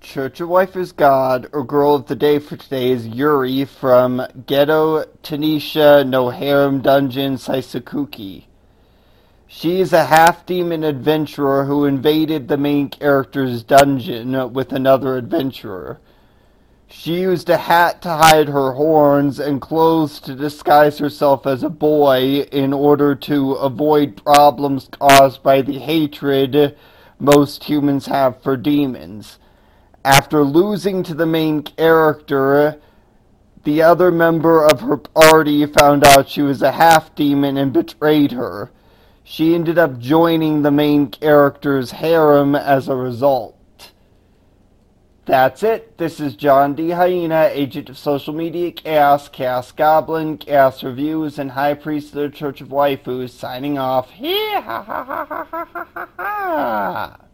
Church of Waifu's God, or girl of the day for today, is Yuri from Ghetto Tanisha no Harem Dungeon Saisakuki. She is a half-demon adventurer who invaded the main character's dungeon with another adventurer. She used a hat to hide her horns and clothes to disguise herself as a boy in order to avoid problems caused by the hatred most humans have for demons. After losing to the main character, the other member of her party found out she was a half-demon and betrayed her. She ended up joining the main character's harem as a result. That's it. This is John D. Hyena, agent of social media chaos, Chaos Goblin, Chaos Reviews, and High Priest of the Church of Waifu, signing off. Hee ha ha ha ha ha ha ha.